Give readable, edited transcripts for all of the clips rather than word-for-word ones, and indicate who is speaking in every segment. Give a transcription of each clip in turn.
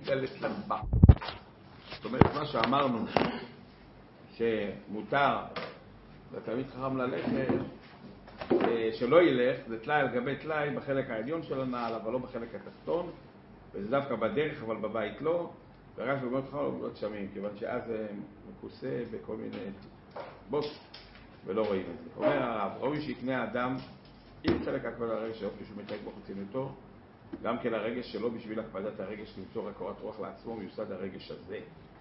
Speaker 1: מוטלת לבה. זאת אומרת, מה שאמרנו, שמותר לתלמיד חכם ללכת, שלא ילך, זה טלאי על גבי טלאי בחלק העליון של הנעל, אבל לא בחלק התחתון, וזה דווקא בדרך, אבל בבית לא, ורק בגמות חכם לא בגמות שמים, כיוון שאז זה מכוסה בכל מיני בוס, ולא רואים את זה. אומר הרב, ראוי שיקנה האדם, אם חלק הקפדה הרגש שאופי שהוא מתייג בחוצינותו, גם כן הרגש שלו בשביל הקפדת הרגש למצוא רק קורת רוח לעצמו, מיוסד הרגש הזה.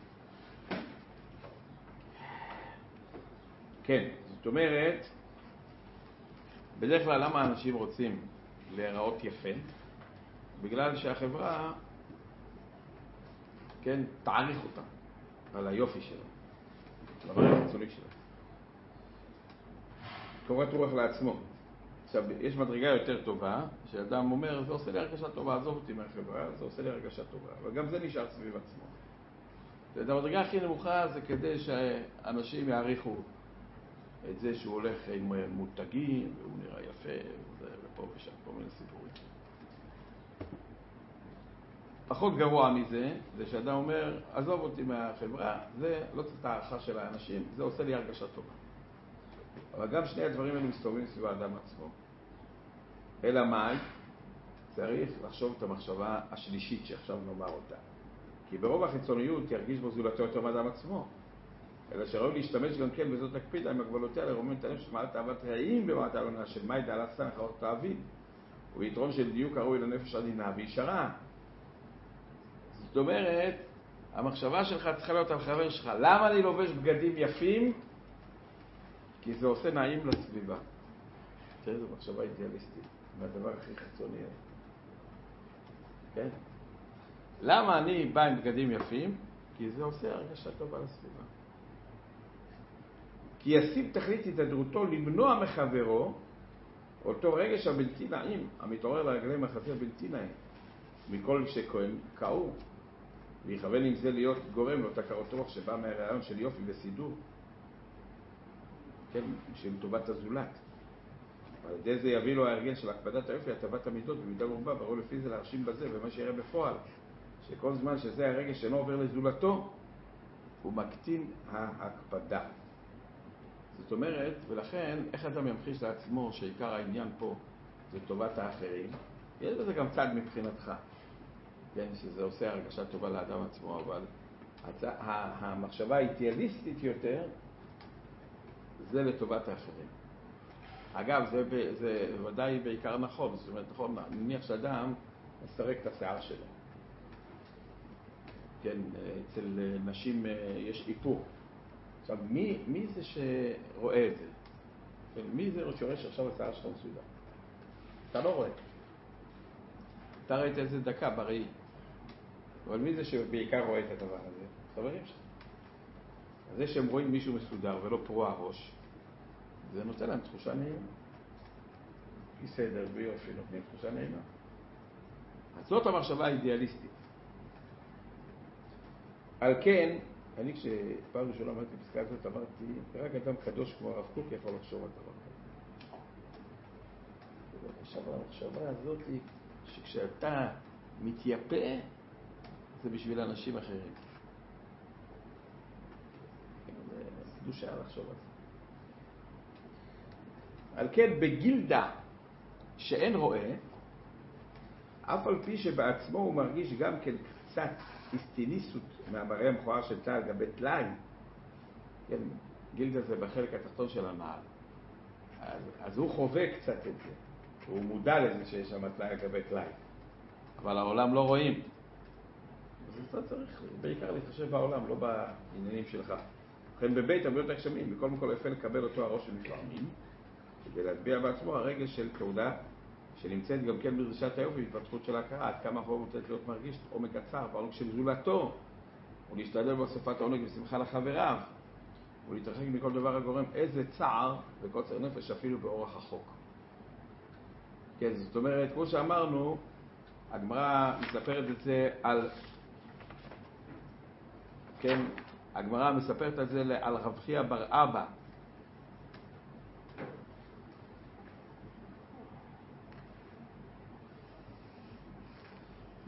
Speaker 1: כן, זאת אומרת, בדרך כלל למה אנשים רוצים להיראות יפה? בגלל שהחברה, כן, תעריך אותה על היופי שלה, על המראה החיצוני שלה. קורת רוח לעצמו. עכשיו, יש מדרגה יותר טובה, שאדם אומר, זה עושה לי הרגשה טובה, עזוב אותי מהחברה, זה עושה לי הרגשה טובה, אבל גם זה נשאר סביב עצמו. המדרגה הכי נמוכה זה כדי שאנשים יעריכו את זה שהוא הולך עם מותגים, והוא נראה יפה, ופה ושם, כל מיני סיפורים. פחות גרוע מזה, זה שאדם אומר, עזוב אותי מהחברה, זה לא צריך את הערכה של האנשים, זה עושה לי הרגשה טובה. אבל גם שני הדברים האלה מסתובבים סביב האדם עצמו. אלא מאי? צריך לחשוב את המחשבה השלישית שעכשיו נאמר אותה. כי ברוב החיצוניות ירגיש בו זולתו יותר מאדם עצמו. אלא שראוי להשתמש גם כן בזאת הקפידה עם הגבלותיה לרומם את הנפש שמעלת אהבת רעים במעלת העלונה של מאי דעלת סנח האור תאבין. ויתרון של דיוק הראוי לנפש עדינה וישרה. זאת אומרת, המחשבה שלך צריכה להיות על חבר שלך. למה אני לובש בגדים יפים? כי זה עושה נעים לסביבה. תראה, זו מחשבה אידיאליסטית. מהדבר הכי חיצוני. כן? למה אני בא עם בגדים יפים? כי זה עושה הרגשה טובה לסביבה. כי ישים תכלית התהדרותו למנוע מחברו אותו רגש הבלתי נעים, המתעורר לרגליהם החצי הבלתי נעים, מכל שקעו, ויכוון עם זה להיות גורם לאותה קרות רוח שבא מהרעיון של יופי וסידור, כן, של טובת הזולת. על ידי זה יביא לו ההרגל של הקפדת היופי, הטבת המידות במידה מרובה, וראו לפי זה להרשים בזה, ומה שיראה בפועל, שכל זמן שזה הרגש שאינו עובר לזולתו, הוא מקטין ההקפדה. זאת אומרת, ולכן, איך אדם ימחיש לעצמו שעיקר העניין פה זה טובת האחרים? יש בזה גם צד מבחינתך, כן, שזה עושה הרגשה טובה לאדם עצמו, אבל המחשבה האידיאליסטית יותר זה לטובת האחרים. אגב, זה ודאי בעיקר נכון, זאת אומרת, נכון, נניח שאדם מסרק את השיער שלו. כן, אצל נשים יש איפור. עכשיו, מי זה שרואה את זה? כן, מי זה שרואה שעכשיו השיער שלך מסודר? אתה לא רואה. אתה ראית איזה דקה בראי. אבל מי זה שבעיקר רואה את הדבר הזה? חברים שלך. אז זה שהם רואים מישהו מסודר ולא פרוע ראש, זה נותן להם תחושה נעימה. כי סדר ויופי נותנים תחושה נעימה. אז זאת המחשבה האידיאליסטית. על כן, אני כשפעם ראשונה אמרתי בפסקה הזאת, אמרתי, רק אדם קדוש כמו הרב קוק יכול לחשוב על דבר כזה. עכשיו המחשבה הזאת היא שכשאתה מתייפה, זה בשביל אנשים אחרים. זה קדושה לחשוב על זה. על כן, בגילדה שאין רואה, אף על פי שבעצמו הוא מרגיש גם כן קצת היסטיניסות מהמראה המכוער של טלאי על גבי טלאי, כן, גילדה זה בחלק התחתון של הנעל. אז הוא חווה קצת את זה. הוא מודע לזה שיש שם טלאי על גבי טלאי. אבל העולם לא רואים. אז אתה צריך בעיקר להתחשב בעולם, לא בעניינים שלך. לכן בבית הרבה הגשמים, בכל מקום יפה לקבל אותו הראש שמפעמים, כדי להטביע בעצמו הרגש של תעודה שנמצאת גם כן בדרישת היופי והתפתחות של ההכרה, עד כמה הוא מותת להיות מרגיש עומק הצער בעונג של זולתו, ולהשתדל באספת העונג ושמחה לחבריו, ולהתרחק מכל דבר הגורם איזה צער וקוצר נפש אפילו באורח החוק. כן, זאת אומרת, כמו שאמרנו, הגמרא מספרת את זה על, כן, הגמרא מספרת את זה על רב חייא בר אבא,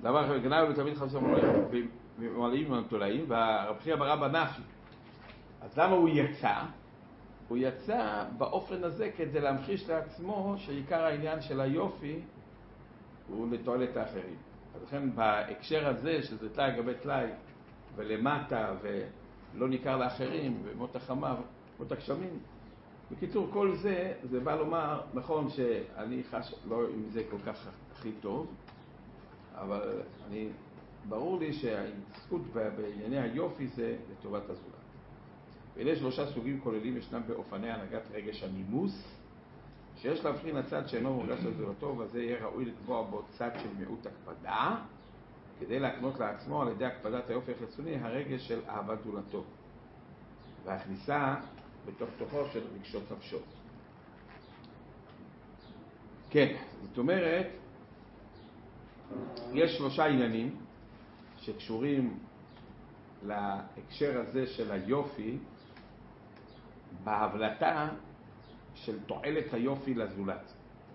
Speaker 1: דבר אחר, גנב ותמיד חמסה ממלאים ומתולעים, והרב חייא בר אבא נפי. אז למה הוא יצא? הוא יצא באופן הזה כדי להמחיש לעצמו שעיקר העניין של היופי הוא לתועלת האחרים. אז לכן בהקשר הזה, שזה טלאי גבי טלאי, ולמטה, ולא ניכר לאחרים, ומות החמה, מות הגשמים. בקיצור, כל זה, זה בא לומר, נכון שאני חש לא עם זה כל כך הכי טוב, אבל ברור לי שההתעסקות בענייני היופי זה לטובת הזולת. ואלה 3 סוגים כוללים ישנם באופני הנהגת רגש הנימוס, שיש להבחין הצד שאינו מורגש לזולתו, וזה יהיה ראוי לקבוע בו צד של מיעוט הקפדה, כדי להקנות לעצמו על ידי הקפדת היופי החיצוני הרגש של אהבת זולתו, והכניסה בתוך תוכו של רגשות נפשו. כן, זאת אומרת, יש 3 עניינים שקשורים להקשר הזה של היופי בהבלטה של תועלת היופי לזולת.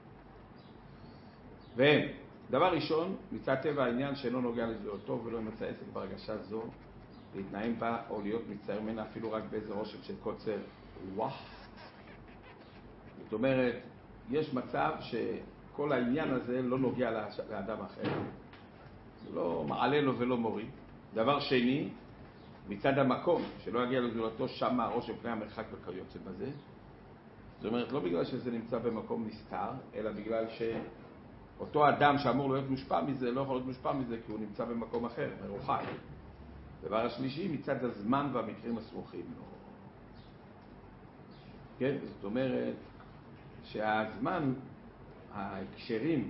Speaker 1: והם, דבר ראשון, מצד טבע העניין שאינו נוגע לזולתו ולא ימצא עסק בהרגשה זו, להתנאים בה או להיות מצטער ממנה אפילו רק באיזה רושם של קוצר רוח. זאת אומרת, יש מצב שכל העניין הזה לא נוגע לאדם אחר. זה לא מעלה לו ולא מוריד. דבר שני, מצד המקום, שלא יגיע לזולתו שם הרושם פני המרחק וכיוצא בזה. זאת אומרת, לא בגלל שזה נמצא במקום נסתר, אלא בגלל שאותו אדם שאמור להיות מושפע מזה, לא יכול להיות מושפע מזה כי הוא נמצא במקום אחר, מרוחק. דבר השלישי, מצד הזמן והמקרים הסמוכים לו. כן, זאת אומרת שהזמן, ההקשרים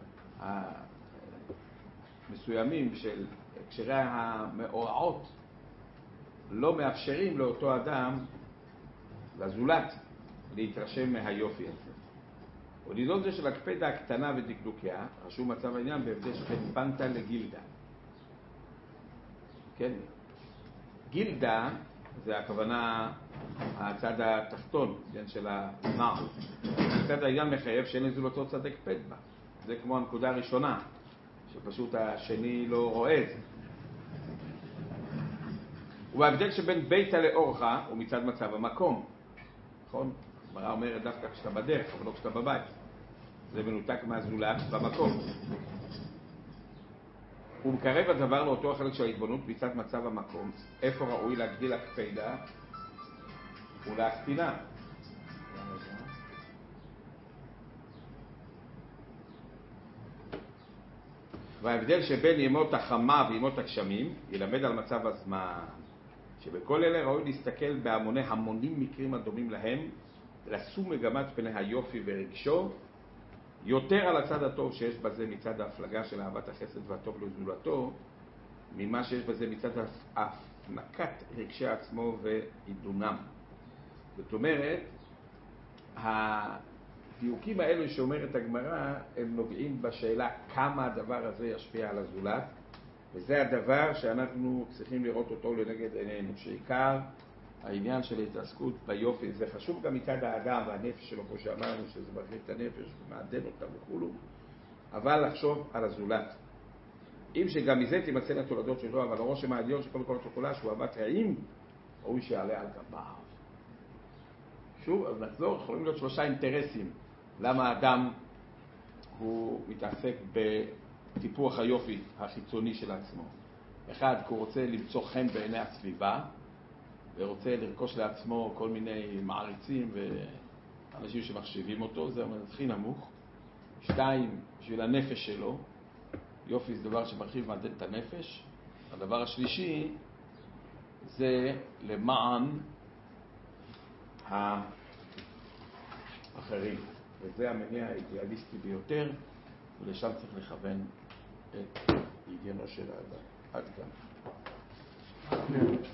Speaker 1: המסוימים של הקשרי המאורעות לא מאפשרים לאותו אדם, לזולת, להתרשם מהיופי הזה. ולידות זה של הקפדה הקטנה ודקדוקיה, רשום מצב העניין בהבדל שבין פנטה לגילדה. כן, גילדה זה הכוונה הצד התחתון, כן, של הנער. צד העניין מחייב שאין לזולתו צד הקפד בה. זה כמו הנקודה הראשונה, שפשוט השני לא רואה את זה. וההבדל שבין ביתה לאורחה הוא מצד מצב המקום. נכון? הגמרא אומרת דווקא כשאתה בדרך, אבל לא כשאתה בבית. זה מנותק מהזולת במקום. הוא מקרב הדבר לאותו החלק של ההתבוננות מצד מצב המקום, איפה ראוי להגדיל הקפידה ולהקטינה. וההבדל שבין ימות החמה וימות הגשמים ילמד על מצב הזמן, שבכל אלה ראוי להסתכל בהמוני המונים מקרים הדומים להם, לשום מגמת פני היופי ורגשו, יותר על הצד הטוב שיש בזה מצד ההפלגה של אהבת החסד והטוב לזולתו, ממה שיש בזה מצד הפנקת רגשי עצמו ועידונם. זאת אומרת, הדיוקים האלו שאומרת הגמרא, הם נוגעים בשאלה כמה הדבר הזה ישפיע על הזולת, וזה הדבר שאנחנו צריכים לראות אותו לנגד עינינו, שעיקר העניין של ההתעסקות ביופי, זה חשוב גם מצד האדם והנפש שלו, כמו שאמרנו, שזה מרחיב את הנפש ומעדן אותה וכולו, אבל לחשוב על הזולת. אם שגם מזה תימצא לתולדות שלו, אבל הרושם העליון שכל כל התוכלה שהוא אהבת רעים, ראוי שיעלה על גביו. שוב, אז נחזור, יכולים להיות 3 אינטרסים למה האדם הוא מתעסק בטיפוח היופי החיצוני של עצמו. אחד, כי הוא רוצה למצוא חן בעיני הסביבה, ורוצה לרכוש לעצמו כל מיני מעריצים ואנשים שמחשיבים אותו, זה הכי נמוך. 2, בשביל הנפש שלו, יופי זה דבר שמרחיב מעדן את הנפש. הדבר השלישי זה למען האחרים, וזה המניע האידיאליסטי ביותר, ולשם צריך לכוון את עניינו של האדם. עד כאן.